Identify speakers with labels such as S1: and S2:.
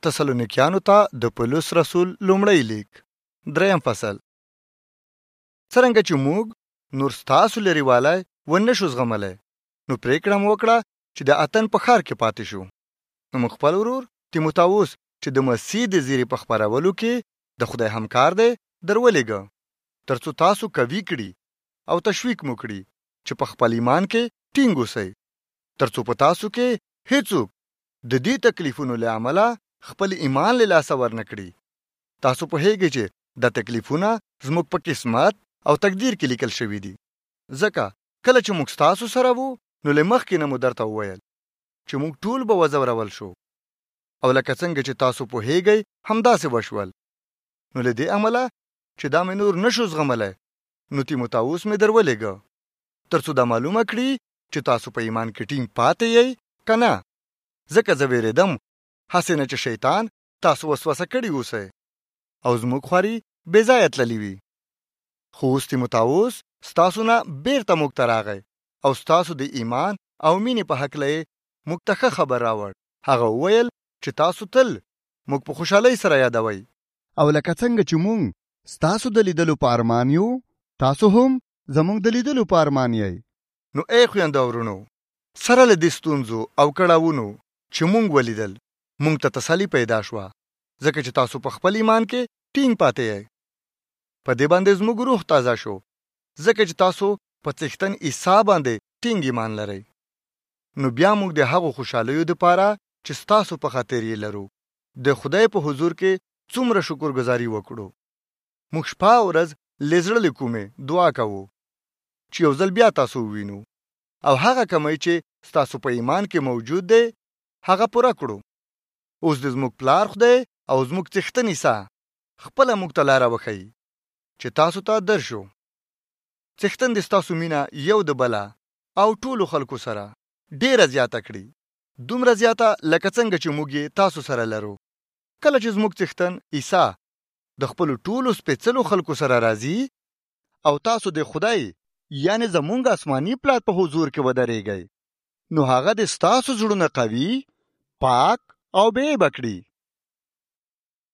S1: تسالونیکیانو ته د پولس رسول لومړی لیک 3 فصل. څرنګه چې موږ نور ستاسو لرېوالی ونه شو زغملی، نو پرېکړه مو وکړه چې د اتن په ښار کې پاتې شو. نو موږ خپل ورور تیموتاوس چې د مسیح د زیرې په خپرولو کې د خدای همکار دی درولېږه، تر څو تاسو قوي کړي او تشویق مو کړي چې په خپل ایمان کې ټینګ اوسئ، تر څو په تاسو کې هیڅوک د دې تکلیفونو له امله خپل ایمان له لاسه ورنه کړي. تاسو پوهیږئ چې دا تکلیفونه زموږ په قسمت او تقدیر کې لیکل شوي دي. ځکه کله چې موږ ستاسو سره وو، نو له مخکې نه مو درته وویل چې موږ ټول به وځورول شو، او لکه څنګه چې تاسو پوهیږئ همداسې وشول. نو له دې امله چې دا مې نور نشو زغملی، نو تیموتاوس مې درولېږه تر څو دا معلومه کړي چې تاسو په ایمان کې ټینګ پاتې یئ که نه. ځکه زه وېرېدم هسې نه چې شیطان تاسو وسوسه کړي اوسئ او زموږ خواري بې ځایه تللي وي. خو اوس تیموتاوس ستاسو نه بیرته موږ ته راغی او ستاسو د ایمان او مینې په هکله یې موږ ته ښه خبر راوړ. هغه وویل چې تاسو تل موږ په خوشحالۍ سره یادوئ،
S2: او لکه څنګه چې موږ ستاسو د لیدلو په ارمان یو، تاسو هم زموږ د لیدلو په ارمان یئ.
S1: نو ای خویندو ورونو، سره له دې ستونزو او کړاوونو چې موږ ولیدل، موږ ته تسلي پیدا شوه، ځکه چې تاسو په خپل ایمان کې ټینګ پاتې یئ. په دې باندې زموږ روح تازه شو، ځکه چې تاسو په څښتن عیسی باندې ټینګ ایمان لرئ. نو بیا موږ د هغو خوشحالیو دپاره چې ستاسو په خاطر یې لرو، د خدای په حضور کې څومره شکرګزاري وکړو. موږ شپه او ورځ له زړه له کومې دعا کوو چې یو ځل بیا تاسو ووینو او هغه کمی چې ستاسو په ایمان کې موجود دی هغه پوره کړو. اوس د زموږ پلار خدای او زموږ څښتن عیسی خپله موږ ته لاره وښیي چې تاسو ته درشو. څښتن د ستاسو مینه یو د بله او ټولو خلکو سره ډیره زیاته کړي، دومره زیاته لکه څنګه چې موږ یې تاسو سره لرو. کله چې زموږ څښتن عیسی د خپلو ټولو سپېڅلو خلکو سره راځي او تاسو د خدای یعنی زمونږ آسماني پلار په حضور کې ودرېږئ، نو هغه د ستاسو زړونه قوي، پاک او بې عیبه کړي.